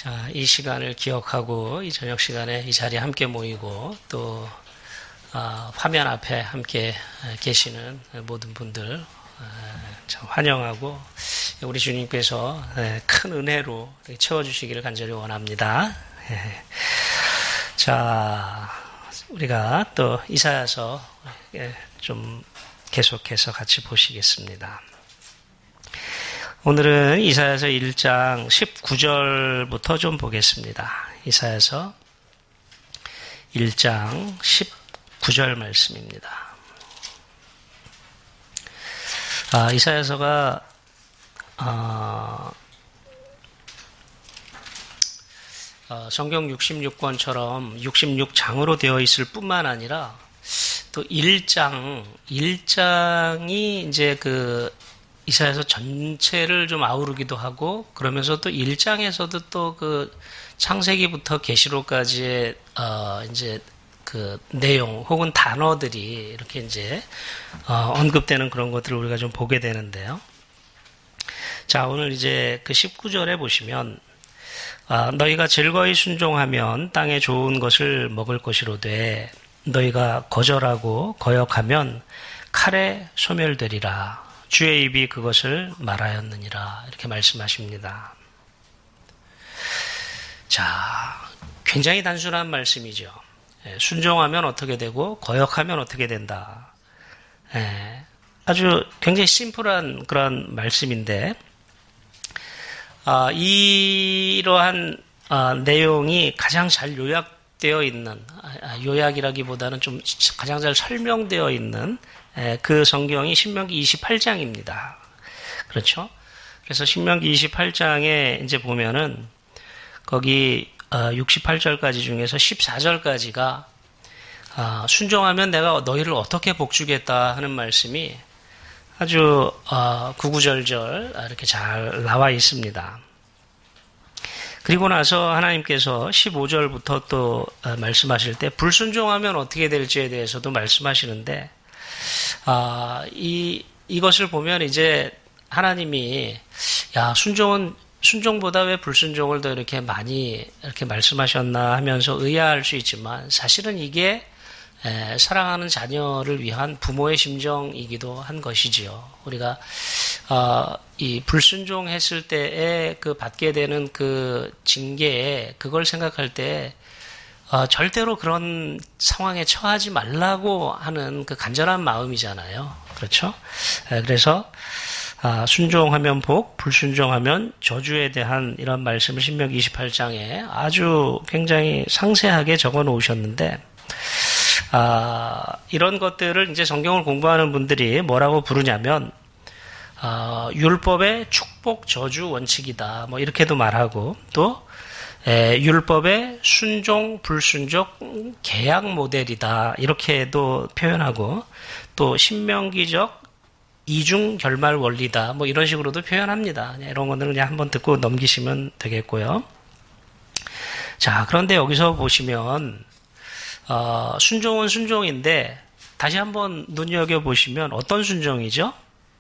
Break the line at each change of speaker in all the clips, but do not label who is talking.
자, 이 시간을 기억하고 이 저녁 시간에 이 자리에 함께 모이고 또 화면 앞에 함께 계시는 모든 분들 참 환영하고 우리 주님께서 큰 은혜로 채워주시기를 간절히 원합니다. 자, 우리가 또 이사야서 좀 계속해서 같이 보시겠습니다. 오늘은 이사야서 1장 19절부터 좀 보겠습니다. 이사야서 1장 19절 말씀입니다. 이사야서가 성경 66권처럼 66장으로 되어 있을 뿐만 아니라 또 1장이 이제 이사야서 전체를 좀 아우르기도 하고, 그러면서 또 1장에서도 또 창세기부터 계시록까지의 이제 내용 혹은 단어들이 이렇게 이제 언급되는 그런 것들을 우리가 좀 보게 되는데요. 자, 오늘 이제 19절에 보시면 너희가 즐거이 순종하면 땅에 좋은 것을 먹을 것이로되 너희가 거절하고 거역하면 칼에 소멸되리라. 주의 입이 그것을 말하였느니라. 이렇게 말씀하십니다. 자, 굉장히 단순한 말씀이죠. 순종하면 어떻게 되고 거역하면 어떻게 된다. 아주 굉장히 심플한 그런 말씀인데 이러한 내용이 가장 잘 요약되어 있는, 요약이라기보다는 좀 가장 잘 설명되어 있는 그 성경이 신명기 28장입니다. 그렇죠? 그래서 신명기 28장에 이제 보면은 거기 68절까지 중에서 14절까지가 순종하면 내가 너희를 어떻게 복주겠다 하는 말씀이 아주 구구절절 이렇게 잘 나와 있습니다. 그리고 나서 하나님께서 15절부터 또 말씀하실 때 불순종하면 어떻게 될지에 대해서도 말씀하시는데 이것을 보면 이제 하나님이 순종보다 왜 불순종을 더 이렇게 많이 이렇게 말씀하셨나 하면서 의아할 수 있지만 사실은 이게 사랑하는 자녀를 위한 부모의 심정이기도 한 것이지요. 우리가 이 불순종했을 때에 받게 되는 그 징계에 그걸 생각할 때 절대로 그런 상황에 처하지 말라고 하는 그 간절한 마음이잖아요. 그렇죠? 그래서 순종하면 복, 불순종하면 저주에 대한 이런 말씀을 신명기 28장에 아주 굉장히 상세하게 적어 놓으셨는데 이런 것들을 이제 성경을 공부하는 분들이 뭐라고 부르냐면 율법의 축복 저주 원칙이다. 뭐 이렇게도 말하고 또 율법의 순종, 불순종, 계약 모델이다. 이렇게도 표현하고 또 신명기적 이중 결말 원리다. 뭐 이런 식으로도 표현합니다. 이런 거는 그냥 한번 듣고 넘기시면 되겠고요. 자, 그런데 여기서 보시면 순종은 순종인데 다시 한번 눈여겨보시면 어떤 순종이죠?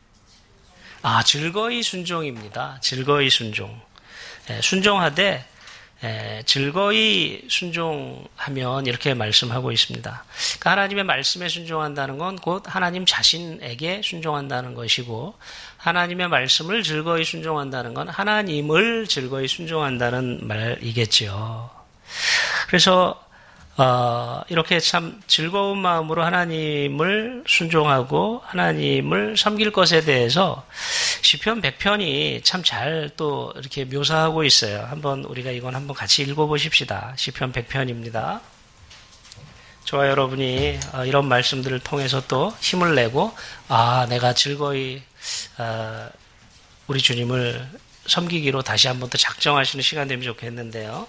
즐거이 순종입니다. 즐거이 순종. 순종하되 즐거이 순종하면 이렇게 말씀하고 있습니다. 그러니까 하나님의 말씀에 순종한다는 건 곧 하나님 자신에게 순종한다는 것이고 하나님의 말씀을 즐거이 순종한다는 건 하나님을 즐거이 순종한다는 말이겠지요. 그래서 이렇게 참 즐거운 마음으로 하나님을 순종하고 하나님을 섬길 것에 대해서 시편 100편이 참 잘 또 이렇게 묘사하고 있어요. 한번 우리가 이건 한번 같이 읽어보십시다. 시편 100편입니다. 저와 여러분이 이런 말씀들을 통해서 또 힘을 내고 내가 즐거이 우리 주님을 섬기기로 다시 한번 또 작정하시는 시간 되면 좋겠는데요.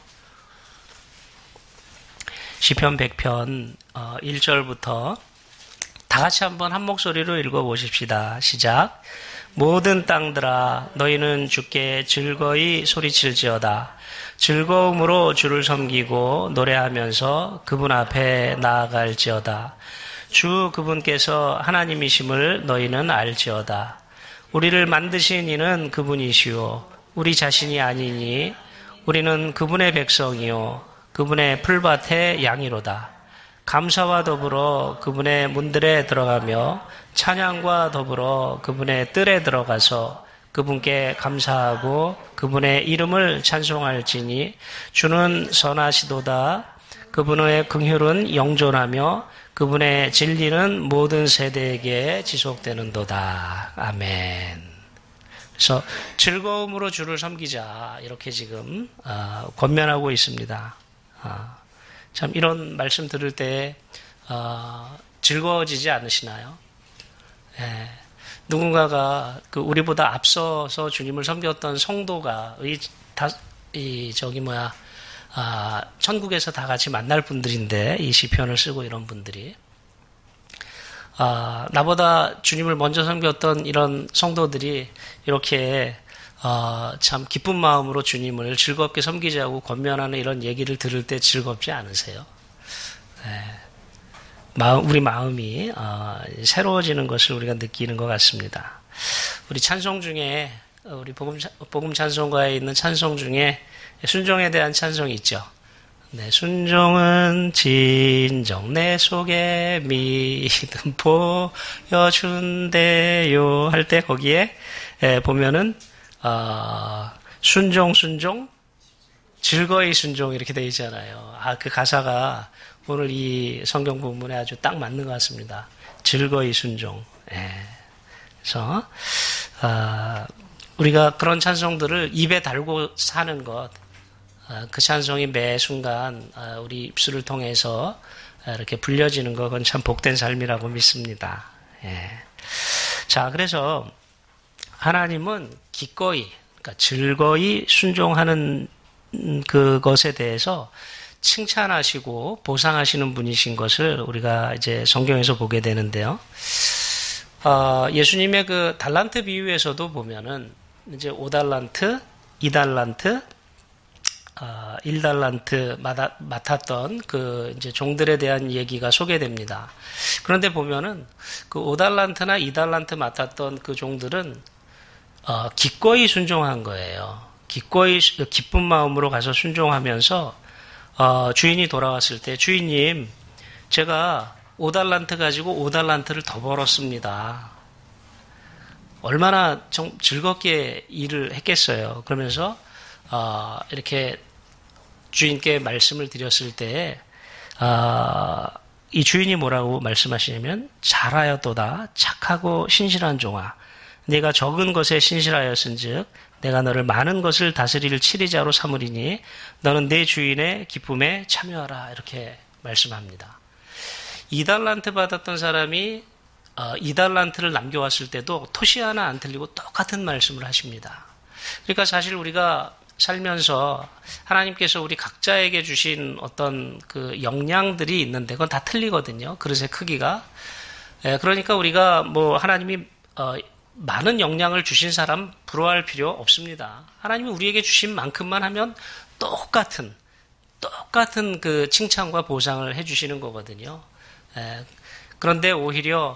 시편 100편 1절부터 다 같이 한번 한 목소리로 읽어보십시다. 시작. 모든 땅들아 너희는 주께 즐거이 소리칠지어다. 즐거움으로 주를 섬기고 노래하면서 그분 앞에 나아갈지어다. 주 그분께서 하나님이심을 너희는 알지어다. 우리를 만드신 이는 그분이시오. 우리 자신이 아니니 우리는 그분의 백성이요 그분의 풀밭의 양이로다. 감사와 더불어 그분의 문들에 들어가며 찬양과 더불어 그분의 뜰에 들어가서 그분께 감사하고 그분의 이름을 찬송할지니 주는 선하시도다. 그분의 긍휼은 영존하며 그분의 진리는 모든 세대에게 지속되는도다. 아멘. 그래서 즐거움으로 주를 섬기자 이렇게 지금 권면하고 있습니다. 참 이런 말씀 들을 때 즐거워지지 않으시나요? 예. 누군가가 우리보다 앞서서 주님을 섬겼던 성도가 천국에서 다 같이 만날 분들인데 이 시편을 쓰고 이런 분들이 나보다 주님을 먼저 섬겼던 이런 성도들이 이렇게 참 기쁜 마음으로 주님을 즐겁게 섬기자고 권면하는 이런 얘기를 들을 때 즐겁지 않으세요? 네. 우리 마음이 새로워지는 것을 우리가 느끼는 것 같습니다. 우리 찬송 중에 우리 복음 찬송가에 있는 찬송 중에 순종에 대한 찬송이 있죠. 네, 순종은 진정 내 속에 믿음 보여준대요 할 때 거기에 보면은 순종 즐거이 순종 이렇게 되어 있잖아요. 그 가사가 오늘 이 성경 본문에 아주 딱 맞는 것 같습니다. 즐거이 순종. 그래서 우리가 그런 찬송들을 입에 달고 사는 것, 그 찬송이 매 순간 우리 입술을 통해서 이렇게 불려지는 것, 그건 참 복된 삶이라고 믿습니다. 자, 그래서 하나님은 기꺼이, 그러니까 즐거이 순종하는 그것에 대해서 칭찬하시고 보상하시는 분이신 것을 우리가 이제 성경에서 보게 되는데요. 예수님의 그 달란트 비유에서도 보면은 이제 5달란트, 2달란트, 1달란트 맡았던 그 이제 종들에 대한 얘기가 소개됩니다. 그런데 보면은 그 5달란트나 2달란트 맡았던 그 종들은 기꺼이 순종한 거예요. 기꺼이 기쁜 마음으로 가서 순종하면서 주인이 돌아왔을 때 주인님 제가 5달란트 가지고 5달란트를 더 벌었습니다. 얼마나 좀 즐겁게 일을 했겠어요. 그러면서 이렇게 주인께 말씀을 드렸을 때 이 주인이 뭐라고 말씀하시냐면 잘하였도다 착하고 신실한 종아 네가 적은 것에 신실하였은즉 내가 너를 많은 것을 다스릴 치리자로 삼으리니 너는 내 주인의 기쁨에 참여하라 이렇게 말씀합니다. 2달란트 받았던 사람이 2달란트를 남겨왔을 때도 토시 하나 안 틀리고 똑같은 말씀을 하십니다. 그러니까 사실 우리가 살면서 하나님께서 우리 각자에게 주신 어떤 그 역량들이 있는데 그건 다 틀리거든요. 그릇의 크기가. 그러니까 우리가 뭐 하나님이 많은 역량을 주신 사람 부러워할 필요 없습니다. 하나님이 우리에게 주신 만큼만 하면 똑같은 그 칭찬과 보상을 해주시는 거거든요. 그런데 오히려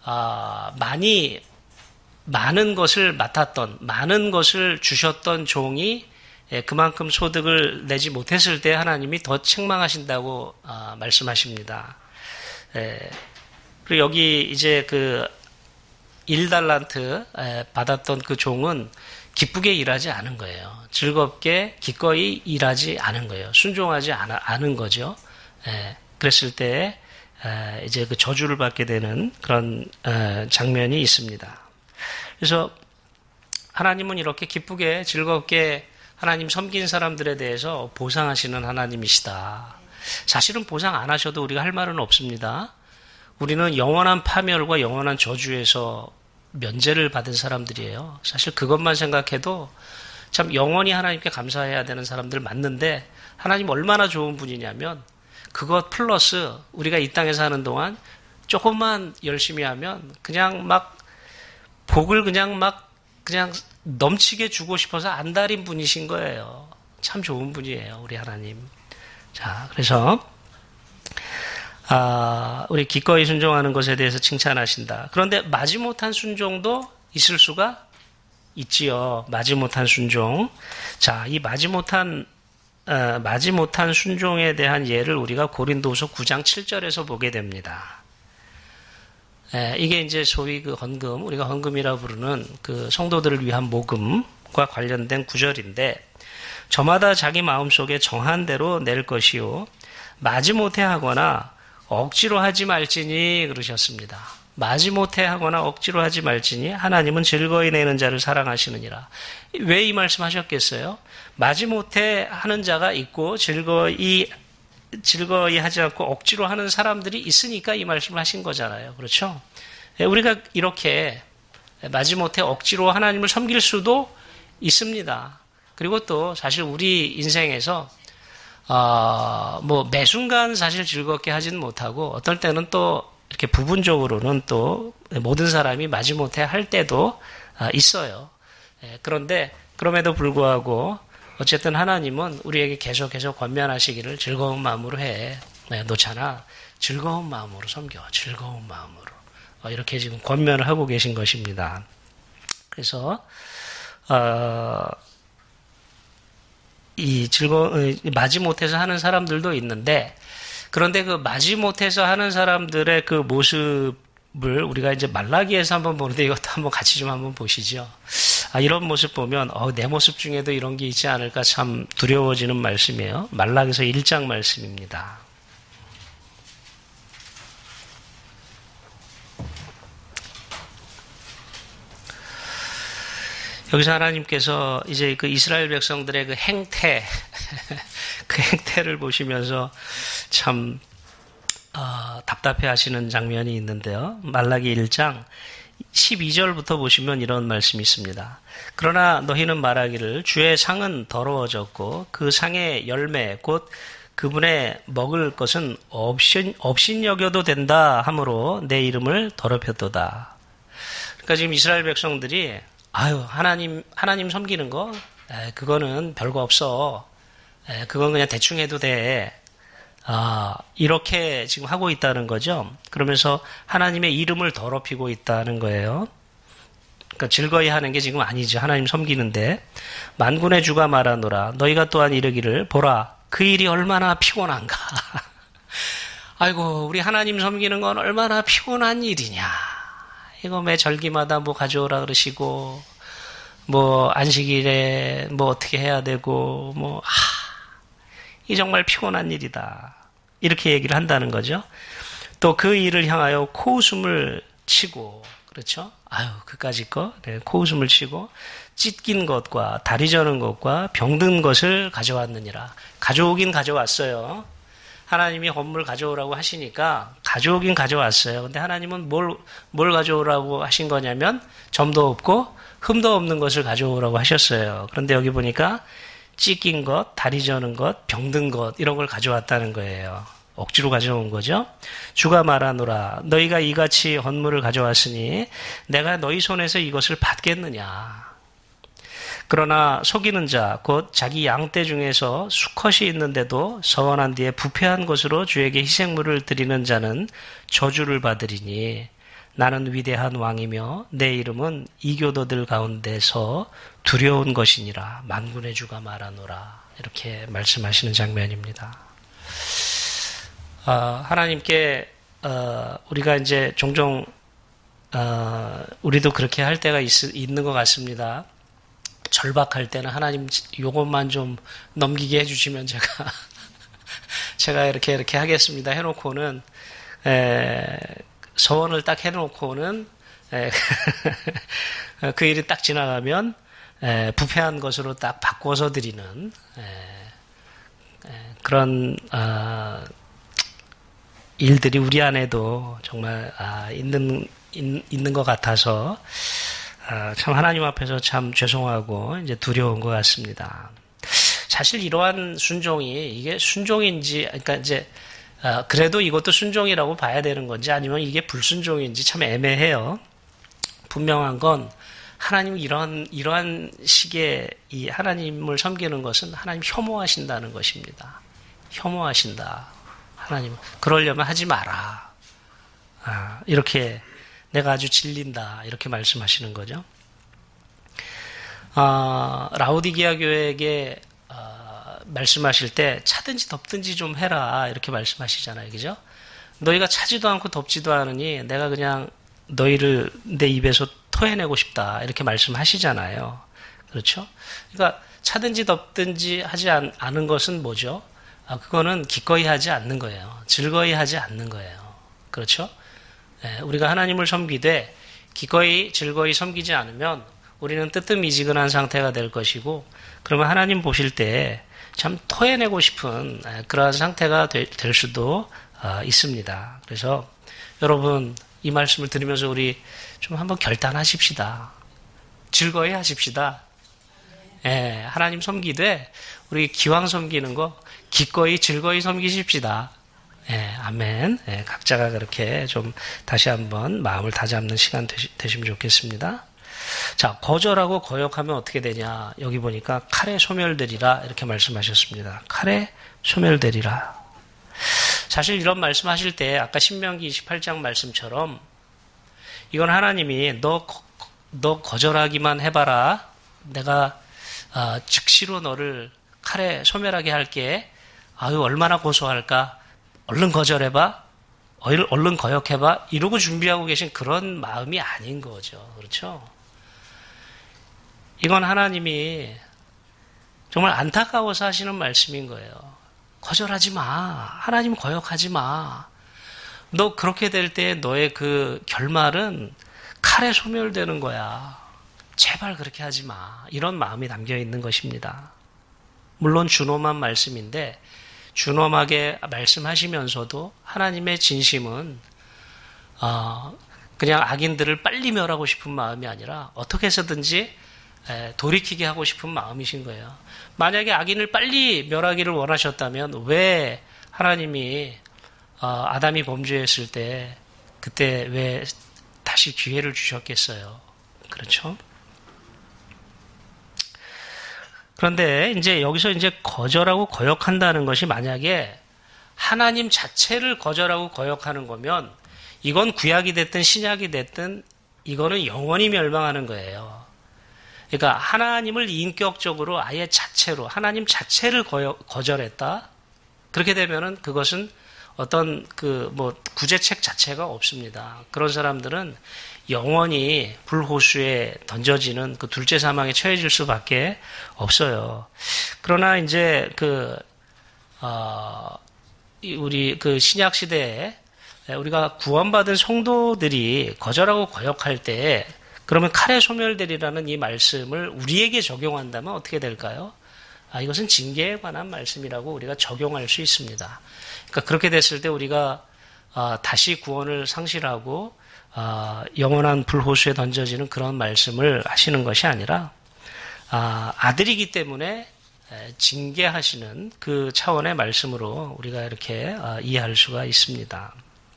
많은 것을 맡았던 많은 것을 주셨던 종이 그만큼 소득을 내지 못했을 때 하나님이 더 책망하신다고 말씀하십니다. 그리고 여기 이제 그 1달란트 받았던 그 종은 기쁘게 일하지 않은 거예요. 즐겁게 기꺼이 일하지 않은 거예요. 순종하지 않은 거죠. 그랬을 때 이제 그 저주를 받게 되는 그런 장면이 있습니다. 그래서 하나님은 이렇게 기쁘게 즐겁게 하나님 섬긴 사람들에 대해서 보상하시는 하나님이시다. 사실은 보상 안 하셔도 우리가 할 말은 없습니다. 우리는 영원한 파멸과 영원한 저주에서 면제를 받은 사람들이에요. 사실 그것만 생각해도 참 영원히 하나님께 감사해야 되는 사람들 맞는데 하나님 얼마나 좋은 분이냐면 그것 플러스 우리가 이 땅에 사는 동안 조금만 열심히 하면 그냥 막 복을 그냥 넘치게 주고 싶어서 안달인 분이신 거예요. 참 좋은 분이에요, 우리 하나님. 자, 그래서 우리 기꺼이 순종하는 것에 대해서 칭찬하신다. 그런데 마지못한 순종도 있을 수가 있지요. 마지못한 순종. 자, 이 마지못한 마지못한 순종에 대한 예를 우리가 고린도후서 9장 7절에서 보게 됩니다. 이게 이제 소위 그 헌금, 우리가 헌금이라 부르는 그 성도들을 위한 모금과 관련된 구절인데, 저마다 자기 마음속에 정한 대로 낼 것이요 마지못해 하거나 억지로 하지 말지니 그러셨습니다. 마지못해 하거나 억지로 하지 말지니 하나님은 즐거이 내는 자를 사랑하시느니라. 왜 이 말씀 하셨겠어요? 마지못해 하는 자가 있고 즐거이 하지 않고 억지로 하는 사람들이 있으니까 이 말씀을 하신 거잖아요. 그렇죠? 우리가 이렇게 마지못해 억지로 하나님을 섬길 수도 있습니다. 그리고 또 사실 우리 인생에서 매 순간 사실 즐겁게 하지는 못하고 어떨 때는 또 이렇게 부분적으로는 또 모든 사람이 마지못해 할 때도 있어요. 그런데 그럼에도 불구하고 어쨌든 하나님은 우리에게 계속해서 권면하시기를 즐거운 마음으로 해 놓잖아. 즐거운 마음으로 섬겨. 즐거운 마음으로. 이렇게 지금 권면을 하고 계신 것입니다. 그래서 이 마지못해서 하는 사람들도 있는데, 그런데 그 마지못해서 하는 사람들의 그 모습을 우리가 이제 말라기에서 한번 보는데 이것도 한번 같이 좀 한번 보시죠. 이런 모습 보면 내 모습 중에도 이런 게 있지 않을까 참 두려워지는 말씀이에요. 말라기에서 1장 말씀입니다. 여기서 하나님께서 이제 그 이스라엘 백성들의 그 행태, 그 행태를 보시면서 참 답답해 하시는 장면이 있는데요. 말라기 1장 12절부터 보시면 이런 말씀이 있습니다. 그러나 너희는 말하기를 주의 상은 더러워졌고 그 상의 열매 곧 그분의 먹을 것은 없인 여겨도 된다 하므로 내 이름을 더럽혔도다. 그러니까 지금 이스라엘 백성들이 하나님 섬기는 거, 그거는 별거 없어. 그건 그냥 대충 해도 돼. 이렇게 지금 하고 있다는 거죠. 그러면서 하나님의 이름을 더럽히고 있다는 거예요. 그러니까 즐거이 하는 게 지금 아니죠. 하나님 섬기는데. 만군의 주가 말하노라. 너희가 또한 이르기를 보라. 그 일이 얼마나 피곤한가. 아이고, 우리 하나님 섬기는 건 얼마나 피곤한 일이냐. 이거 매 절기마다 뭐 가져오라 그러시고, 안식일에 어떻게 해야 되고, 이 정말 피곤한 일이다. 이렇게 얘기를 한다는 거죠. 또 그 일을 향하여 코웃음을 치고, 그렇죠? 그까짓 거. 네, 코웃음을 치고, 찢긴 것과 다리 저는 것과 병든 것을 가져왔느니라. 가져오긴 가져왔어요. 하나님이 헌물 가져오라고 하시니까 가져오긴 가져왔어요. 근데 하나님은 뭘 가져오라고 하신 거냐면 점도 없고 흠도 없는 것을 가져오라고 하셨어요. 그런데 여기 보니까 찢긴 것, 다리 저는 것, 병든 것 이런 걸 가져왔다는 거예요. 억지로 가져온 거죠. 주가 말하노라. 너희가 이같이 헌물을 가져왔으니 내가 너희 손에서 이것을 받겠느냐. 그러나 속이는 자, 곧 자기 양떼 중에서 수컷이 있는데도 서원한 뒤에 부패한 것으로 주에게 희생물을 드리는 자는 저주를 받으리니 나는 위대한 왕이며 내 이름은 이교도들 가운데서 두려운 것이니라. 만군의 주가 말하노라. 이렇게 말씀하시는 장면입니다. 하나님께 우리가 이제 종종 우리도 그렇게 할 때가 있는 것 같습니다. 절박할 때는 하나님 요것만 좀 넘기게 해주시면 제가 이렇게 하겠습니다 해놓고는 서원을 딱 해놓고는 그 일이 딱 지나가면 부패한 것으로 딱 바꿔서 드리는 그런 일들이 우리 안에도 정말 있는 것 같아서 참 하나님 앞에서 참 죄송하고 이제 두려운 것 같습니다. 사실 이러한 순종이 이게 순종인지, 그러니까 이제 그래도 이것도 순종이라고 봐야 되는 건지 아니면 이게 불순종인지 참 애매해요. 분명한 건 하나님 이러한 식의 이 하나님을 섬기는 것은 하나님 혐오하신다는 것입니다. 혐오하신다. 하나님 그러려면 하지 마라. 이렇게 내가 아주 질린다. 이렇게 말씀하시는 거죠. 라오디게아 교회에게 말씀하실 때 차든지 덥든지 좀 해라 이렇게 말씀하시잖아요. 그죠? 너희가 차지도 않고 덥지도 않으니 내가 그냥 너희를 내 입에서 토해내고 싶다 이렇게 말씀하시잖아요. 그렇죠? 그러니까 차든지 덥든지 하지 않은 것은 뭐죠? 그거는 기꺼이 하지 않는 거예요. 즐거이 하지 않는 거예요. 그렇죠? 우리가 하나님을 섬기되 기꺼이 즐거이 섬기지 않으면 우리는 뜨뜻미지근한 상태가 될 것이고, 그러면 하나님 보실 때 참 토해내고 싶은 그러한 상태가 될 수도 있습니다. 그래서 여러분 이 말씀을 들으면서 우리 좀 한번 결단하십시다. 즐거이 하십시다. 하나님 섬기되 우리 기왕 섬기는 거 기꺼이 즐거이 섬기십시다. 아멘. 각자가 그렇게 좀 다시 한번 마음을 다잡는 시간 되시면 좋겠습니다. 자, 거절하고 거역하면 어떻게 되냐? 여기 보니까 칼에 소멸되리라 이렇게 말씀하셨습니다. 칼에 소멸되리라. 사실 이런 말씀하실 때 아까 신명기 28장 말씀처럼 이건 하나님이 너 거절하기만 해봐라. 내가 즉시로 너를 칼에 소멸하게 할게. 아유 얼마나 고소할까. 얼른 거절해봐. 얼른 거역해봐. 이러고 준비하고 계신 그런 마음이 아닌 거죠. 그렇죠? 이건 하나님이 정말 안타까워서 하시는 말씀인 거예요. 거절하지 마. 하나님 거역하지 마. 너 그렇게 될 때 너의 그 결말은 칼에 소멸되는 거야. 제발 그렇게 하지 마. 이런 마음이 담겨 있는 것입니다. 물론 준엄한 말씀인데 준엄하게 말씀하시면서도 하나님의 진심은 그냥 악인들을 빨리 멸하고 싶은 마음이 아니라 어떻게 해서든지 돌이키게 하고 싶은 마음이신 거예요. 만약에 악인을 빨리 멸하기를 원하셨다면 왜 하나님이 아담이 범죄했을 때 그때 왜 다시 기회를 주셨겠어요? 그렇죠? 그런데 이제 여기서 이제 거절하고 거역한다는 것이 만약에 하나님 자체를 거절하고 거역하는 거면 이건 구약이 됐든 신약이 됐든 이거는 영원히 멸망하는 거예요. 그러니까 하나님을 인격적으로 아예 자체로 하나님 자체를 거절했다. 그렇게 되면은 그것은 어떤 구제책 자체가 없습니다. 그런 사람들은 영원히 불호수에 던져지는 그 둘째 사망에 처해질 수밖에 없어요. 그러나 이제 우리 신약 시대에 우리가 구원받은 성도들이 거절하고 거역할 때 그러면 칼에 소멸되리라는 이 말씀을 우리에게 적용한다면 어떻게 될까요? 이것은 징계에 관한 말씀이라고 우리가 적용할 수 있습니다. 그러니까 그렇게 됐을 때 우리가 다시 구원을 상실하고 영원한 불호수에 던져지는 그런 말씀을 하시는 것이 아니라 아들이기 때문에 징계하시는 그 차원의 말씀으로 우리가 이렇게 이해할 수가 있습니다.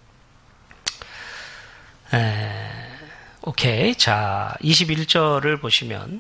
오케이. 자, 21절을 보시면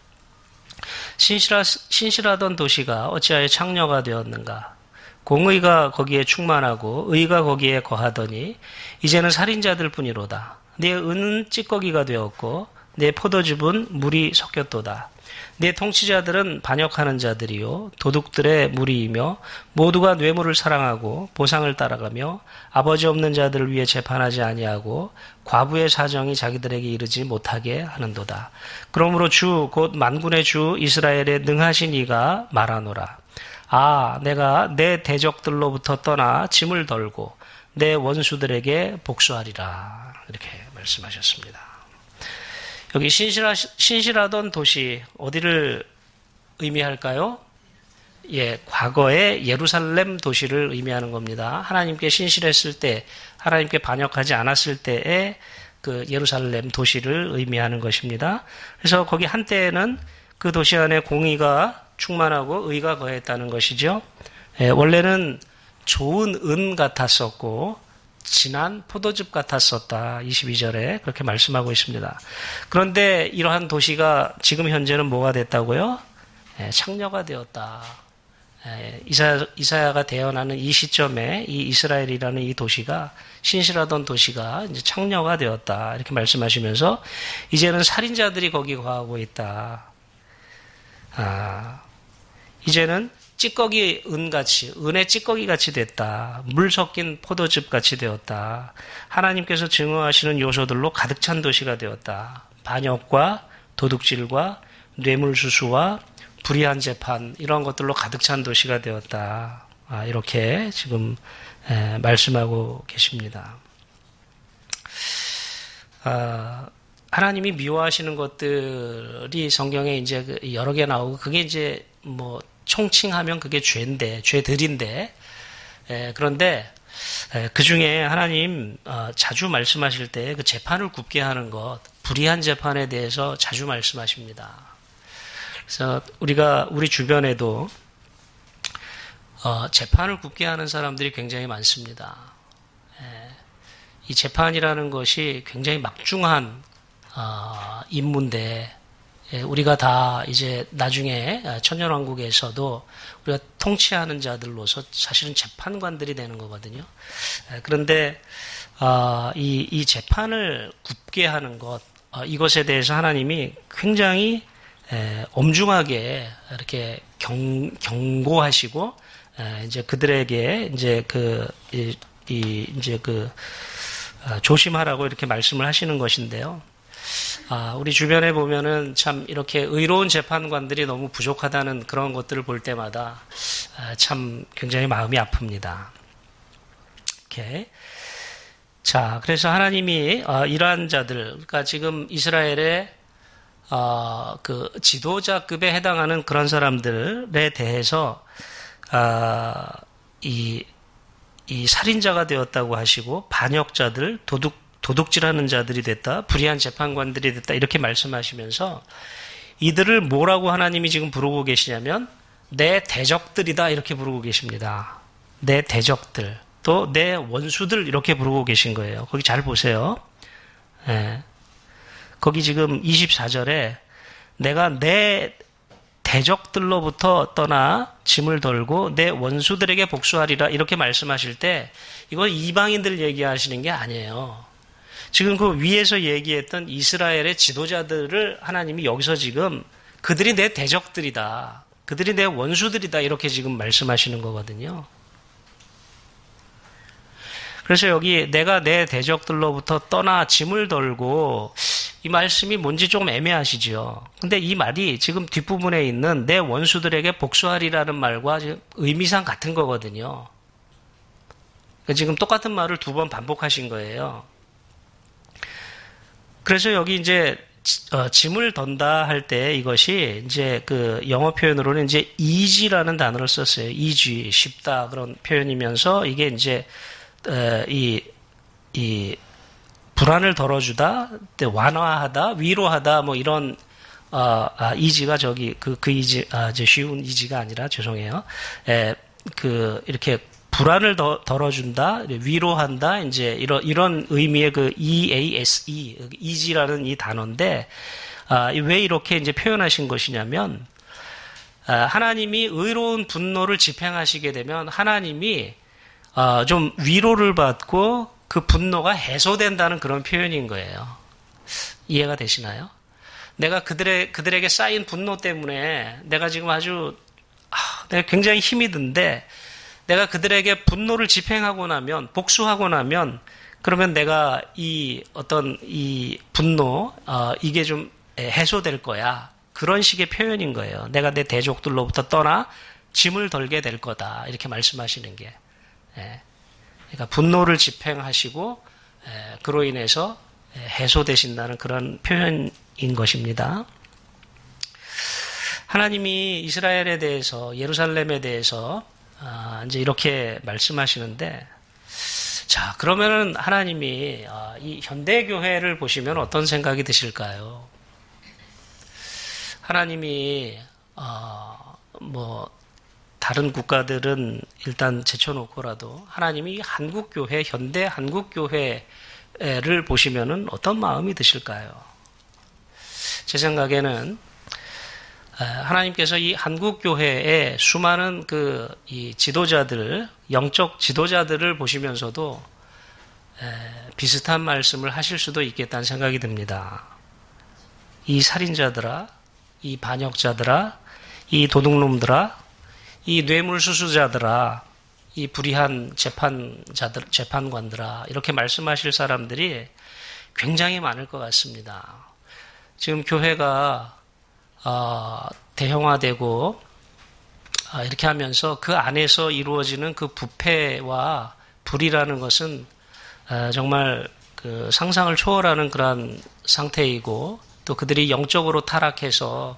신실하던 도시가 어찌하여 창녀가 되었는가? 공의가 거기에 충만하고 의가 거기에 거하더니 이제는 살인자들 뿐이로다. 내 은은 찌꺼기가 되었고 내 포도즙은 물이 섞였도다. 내 통치자들은 반역하는 자들이요 도둑들의 무리이며 모두가 뇌물을 사랑하고 보상을 따라가며 아버지 없는 자들을 위해 재판하지 아니하고 과부의 사정이 자기들에게 이르지 못하게 하는도다. 그러므로 주 곧 만군의 주 이스라엘의 능하신 이가 말하노라. 내가 내 대적들로부터 떠나 짐을 덜고 내 원수들에게 복수하리라. 이렇게 말씀하셨습니다. 여기 신실하던 도시 어디를 의미할까요? 과거의 예루살렘 도시를 의미하는 겁니다. 하나님께 신실했을 때, 하나님께 반역하지 않았을 때의 그 예루살렘 도시를 의미하는 것입니다. 그래서 거기 한때에는 그 도시 안에 공의가 충만하고 의가 거했다는 것이죠. 원래는 좋은 은 같았었고 진한 포도즙 같았었다. 22절에 그렇게 말씀하고 있습니다. 그런데 이러한 도시가 지금 현재는 뭐가 됐다고요? 창녀가 되었다. 이사야가 대언하는 이 시점에 이 이스라엘이라는 이 도시가 신실하던 도시가 이제 창녀가 되었다. 이렇게 말씀하시면서 이제는 살인자들이 거기 거하고 있다. 이제는 찌꺼기 은같이, 은의 찌꺼기 같이 됐다. 물 섞인 포도즙 같이 되었다. 하나님께서 증오하시는 요소들로 가득 찬 도시가 되었다. 반역과 도둑질과 뇌물수수와 불의한 재판, 이런 것들로 가득 찬 도시가 되었다. 이렇게 지금 말씀하고 계십니다. 하나님이 미워하시는 것들이 성경에 이제 여러 개 나오고, 그게 이제 뭐 총칭하면 그게 죄들인데, 그런데 그 중에 하나님 자주 말씀하실 때 그 재판을 굽게 하는 것, 불의한 재판에 대해서 자주 말씀하십니다. 그래서 우리 주변에도 재판을 굽게 하는 사람들이 굉장히 많습니다. 이 재판이라는 것이 굉장히 막중한 임무인데, 우리가 다 이제 나중에 천년왕국에서도 우리가 통치하는 자들로서 사실은 재판관들이 되는 거거든요. 그런데 이 재판을 굽게 하는 것, 이것에 대해서 하나님이 굉장히 엄중하게 이렇게 경고하시고, 이제 그들에게 이제 조심하라고 이렇게 말씀을 하시는 것인데요. 우리 주변에 보면은 참 이렇게 의로운 재판관들이 너무 부족하다는 그런 것들을 볼 때마다 참 굉장히 마음이 아픕니다. 이렇게. 자, 그래서 하나님이 이러한 자들, 그러니까 지금 이스라엘의 그 지도자급에 해당하는 그런 사람들에 대해서 이 살인자가 되었다고 하시고, 반역자들, 도둑질하는 자들이 됐다, 불의한 재판관들이 됐다, 이렇게 말씀하시면서 이들을 뭐라고 하나님이 지금 부르고 계시냐면 내 대적들이다, 이렇게 부르고 계십니다. 내 대적들, 또 내 원수들, 이렇게 부르고 계신 거예요. 거기 잘 보세요. 거기 지금 24절에 내가 내 대적들로부터 떠나 짐을 덜고 내 원수들에게 복수하리라, 이렇게 말씀하실 때 이건 이방인들 얘기하시는 게 아니에요. 지금 그 위에서 얘기했던 이스라엘의 지도자들을 하나님이 여기서 지금 그들이 내 대적들이다, 그들이 내 원수들이다, 이렇게 지금 말씀하시는 거거든요. 그래서 여기 내가 내 대적들로부터 떠나 짐을 덜고, 이 말씀이 뭔지 조금 애매하시죠. 근데 이 말이 지금 뒷부분에 있는 내 원수들에게 복수하리라는 말과 지금 의미상 같은 거거든요. 그러니까 지금 똑같은 말을 두 번 반복하신 거예요. 그래서 여기 이제 짐을 던다 할 때 이것이 이제 그 영어 표현으로는 이제 easy라는 단어를 썼어요. easy, 쉽다, 그런 표현이면서 이게 이제 이 불안을 덜어주다, 완화하다, 위로하다, 뭐 이런 easy가 저기 그 easy, 이제 쉬운 easy가 아니라, 죄송해요. 이렇게 불안을 덜어준다, 위로한다, 이제 이런 의미의 그 ease, easy라는 이 단어인데, 왜 이렇게 이제 표현하신 것이냐면, 하나님이 의로운 분노를 집행하시게 되면 하나님이 좀 위로를 받고 그 분노가 해소된다는 그런 표현인 거예요. 이해가 되시나요? 내가 그들에게 쌓인 분노 때문에 내가 지금 내가 굉장히 힘이 든데, 내가 그들에게 분노를 집행하고 나면, 복수하고 나면, 그러면 내가 이 분노, 이게 좀 해소될 거야. 그런 식의 표현인 거예요. 내가 내 대적들로부터 떠나 짐을 덜게 될 거다, 이렇게 말씀하시는 게. 그러니까 분노를 집행하시고, 그로 인해서 해소되신다는 그런 표현인 것입니다. 하나님이 이스라엘에 대해서, 예루살렘에 대해서 이제 이렇게 말씀하시는데, 자, 그러면은 하나님이 이 현대교회를 보시면 어떤 생각이 드실까요? 하나님이 다른 국가들은 일단 제쳐놓고라도 하나님이 한국교회, 현대 한국교회를 보시면은 어떤 마음이 드실까요? 제 생각에는 하나님께서 이 한국교회의 수많은 이 지도자들, 영적 지도자들을 보시면서도 비슷한 말씀을 하실 수도 있겠다는 생각이 듭니다. 이 살인자들아, 이 반역자들아, 이 도둑놈들아, 이 뇌물수수자들아, 이 불의한 재판관들아, 이렇게 말씀하실 사람들이 굉장히 많을 것 같습니다. 지금 교회가 대형화되고 이렇게 하면서 그 안에서 이루어지는 그 부패와 불이라는 것은 정말 그 상상을 초월하는 그러한 상태이고, 또 그들이 영적으로 타락해서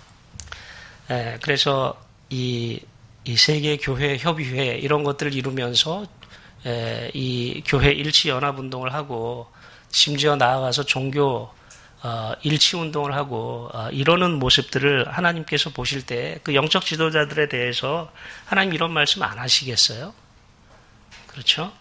그래서 이 세계 교회 협의회 이런 것들을 이루면서 이 교회 일치 연합 운동을 하고, 심지어 나아가서 종교 일치 운동을 하고 이러는 모습들을 하나님께서 보실 때 그 영적 지도자들에 대해서 하나님 이런 말씀 안 하시겠어요? 그렇죠?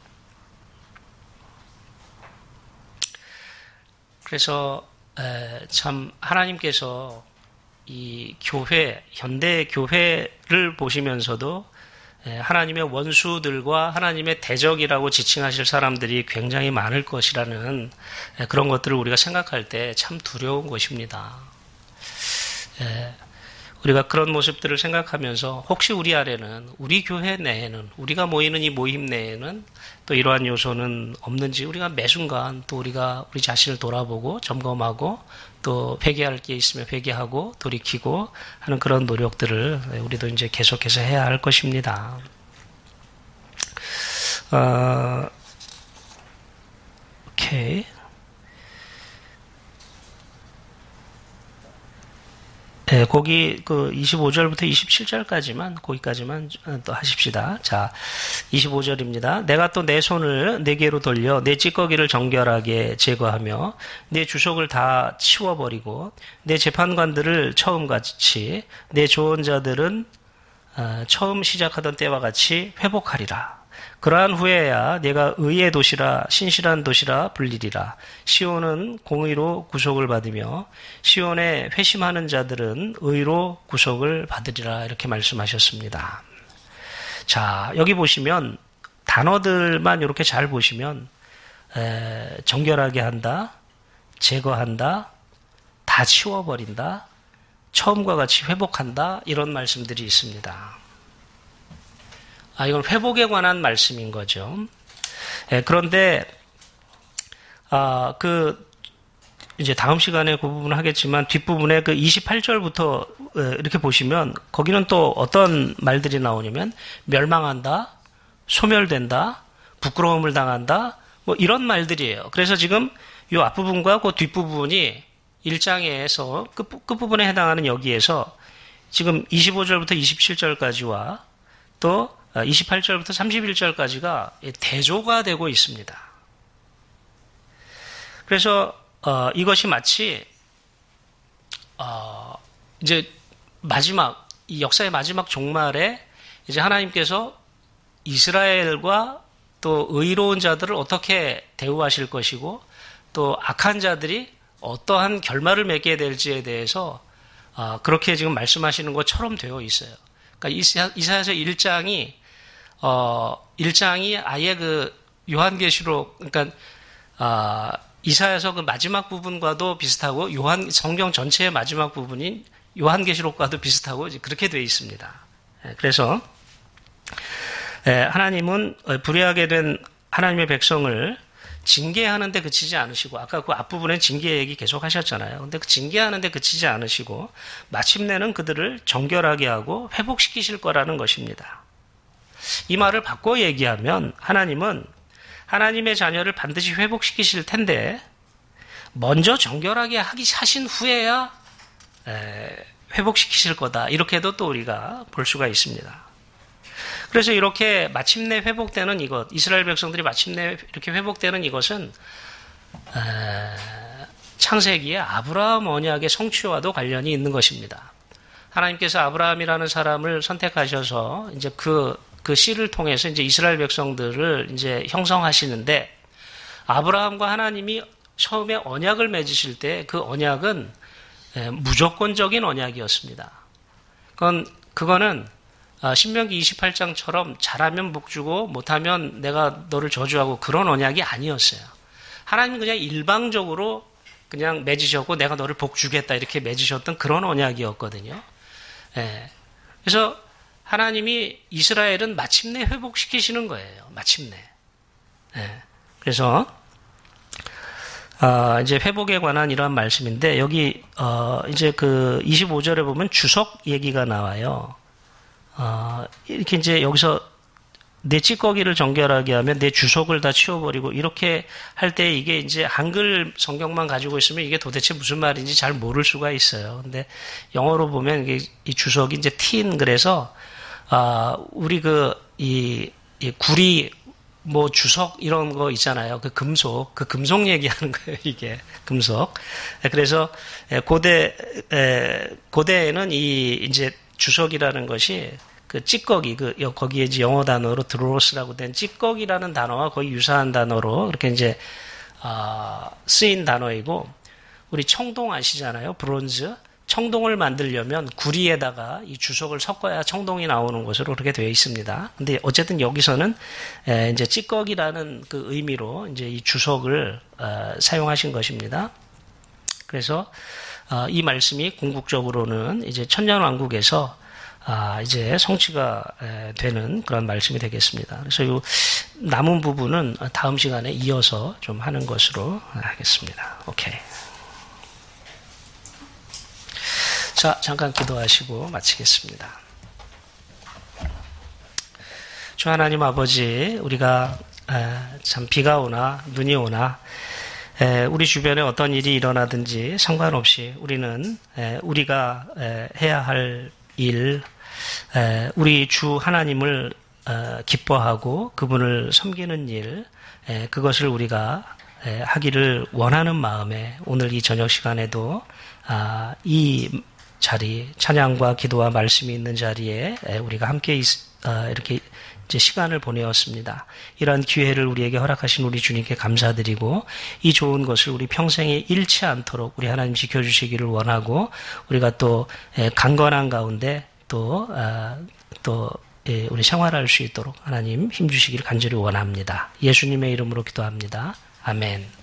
그래서 참 하나님께서 이 교회, 현대 교회를 보시면서도 하나님의 원수들과 하나님의 대적이라고 지칭하실 사람들이 굉장히 많을 것이라는 그런 것들을 우리가 생각할 때 참 두려운 것입니다. 우리가 그런 모습들을 생각하면서 혹시 우리 안에는, 우리 교회 내에는, 우리가 모이는 이 모임 내에는 또 이러한 요소는 없는지 우리가 매 순간 또 우리가 우리 자신을 돌아보고 점검하고 또 회개할 게 있으면 회개하고 돌이키고 하는 그런 노력들을 우리도 이제 계속해서 해야 할 것입니다. 오케이. 네, 거기 그 25절부터 27절까지만 거기까지만 또 하십시다. 자, 25절입니다. 내가 또 내 손을 네게로 돌려 내 찌꺼기를 정결하게 제거하며 내 주석을 다 치워버리고 내 재판관들을 처음같이 내 조언자들은 처음 시작하던 때와 같이 회복하리라. 그러한 후에야 내가 의의 도시라 신실한 도시라 불리리라. 시온은 공의로 구속을 받으며 시온에 회심하는 자들은 의로 구속을 받으리라. 이렇게 말씀하셨습니다. 자, 여기 보시면 단어들만 이렇게 잘 보시면 정결하게 한다, 제거한다, 다 치워버린다, 처음과 같이 회복한다, 이런 말씀들이 있습니다. 이건 회복에 관한 말씀인 거죠. 그런데 이제 다음 시간에 그 부분을 하겠지만 뒷부분에 그 28절부터 이렇게 보시면 거기는 또 어떤 말들이 나오냐면 멸망한다, 소멸된다, 부끄러움을 당한다, 뭐 이런 말들이에요. 그래서 지금 이 앞부분과 그 뒷부분이 1장에서 끝부분에 해당하는 여기에서 지금 25절부터 27절까지와 또 28절부터 31절까지가 대조가 되고 있습니다. 그래서 이것이 마치 이제 마지막 이 역사의 마지막 종말에 이제 하나님께서 이스라엘과 또 의로운 자들을 어떻게 대우하실 것이고 또 악한 자들이 어떠한 결말을 맺게 될지에 대해서 그렇게 지금 말씀하시는 것처럼 되어 있어요. 그러니까 이사야서 1장이 아예 그 요한계시록, 그러니까 이사야서 그 마지막 부분과도 비슷하고 성경 전체의 마지막 부분인 요한계시록과도 비슷하고 그렇게 되어 있습니다. 그래서 하나님은 불의하게 된 하나님의 백성을 징계하는 데 그치지 않으시고, 아까 그 앞부분에 징계 얘기 계속 하셨잖아요. 근데 그 징계하는 데 그치지 않으시고 마침내는 그들을 정결하게 하고 회복시키실 거라는 것입니다. 이 말을 바꿔 얘기하면 하나님은 하나님의 자녀를 반드시 회복시키실 텐데 먼저 정결하게 하신 후에야 회복시키실 거다. 이렇게도 또 우리가 볼 수가 있습니다. 그래서 이렇게 마침내 회복되는 이것, 이스라엘 백성들이 마침내 이렇게 회복되는 이것은 창세기의 아브라함 언약의 성취와도 관련이 있는 것입니다. 하나님께서 아브라함이라는 사람을 선택하셔서 이제 그 씨를 통해서 이제 이스라엘 백성들을 이제 형성하시는데, 아브라함과 하나님이 처음에 언약을 맺으실 때 그 언약은 무조건적인 언약이었습니다. 그거는 신명기 28장처럼 잘하면 복 주고 못하면 내가 너를 저주하고 그런 언약이 아니었어요. 하나님은 그냥 일방적으로 그냥 맺으셨고 내가 너를 복 주겠다 이렇게 맺으셨던 그런 언약이었거든요. 그래서 하나님이 이스라엘은 마침내 회복시키시는 거예요. 마침내. 네. 그래서 이제 회복에 관한 이러한 말씀인데 여기 이제 그 25절에 보면 주석 얘기가 나와요. 이렇게 이제 여기서 내 찌꺼기를 정결하게 하면 내 주석을 다 치워버리고 이렇게 할 때 이게 이제 한글 성경만 가지고 있으면 이게 도대체 무슨 말인지 잘 모를 수가 있어요. 근데 영어로 보면 이게 이 주석이 이제 tin 그래서 우리 이 구리 뭐 주석 이런 거 있잖아요. 그 금속 얘기하는 거예요. 이게 금속. 그래서 고대에는 이 이제 주석이라는 것이 그 찌꺼기, 거기에 이제 영어 단어로 드로스라고 된 찌꺼기라는 단어와 거의 유사한 단어로 이렇게 이제, 쓰인 단어이고, 우리 청동 아시잖아요? 브론즈. 청동을 만들려면 구리에다가 이 주석을 섞어야 청동이 나오는 것으로 그렇게 되어 있습니다. 근데 어쨌든 여기서는, 이제 찌꺼기라는 그 의미로 이제 이 주석을, 사용하신 것입니다. 그래서, 이 말씀이 궁극적으로는 이제 천년왕국에서 이제 성취가 되는 그런 말씀이 되겠습니다. 그래서 이 남은 부분은 다음 시간에 이어서 좀 하는 것으로 하겠습니다. 오케이. 자, 잠깐 기도하시고 마치겠습니다. 주 하나님 아버지, 우리가 참 비가 오나 눈이 오나 우리 주변에 어떤 일이 일어나든지 상관없이 우리는 우리가 해야 할 일, 우리 주 하나님을 기뻐하고 그분을 섬기는 일, 그것을 우리가 하기를 원하는 마음에 오늘 이 저녁 시간에도 이 자리, 찬양과 기도와 말씀이 있는 자리에 우리가 함께 이렇게 이제 시간을 보내었습니다. 이러한 기회를 우리에게 허락하신 우리 주님께 감사드리고 이 좋은 것을 우리 평생에 잃지 않도록 우리 하나님 지켜주시기를 원하고 우리가 또 강건한 가운데 또 우리 생활할 수 있도록 하나님 힘주시기를 간절히 원합니다. 예수님의 이름으로 기도합니다. 아멘.